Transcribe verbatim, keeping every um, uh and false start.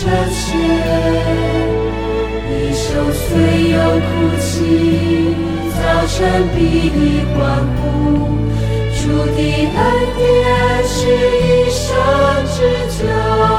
成全。一生虽有哭泣，早晨必以欢呼。主的恩典是一生之久。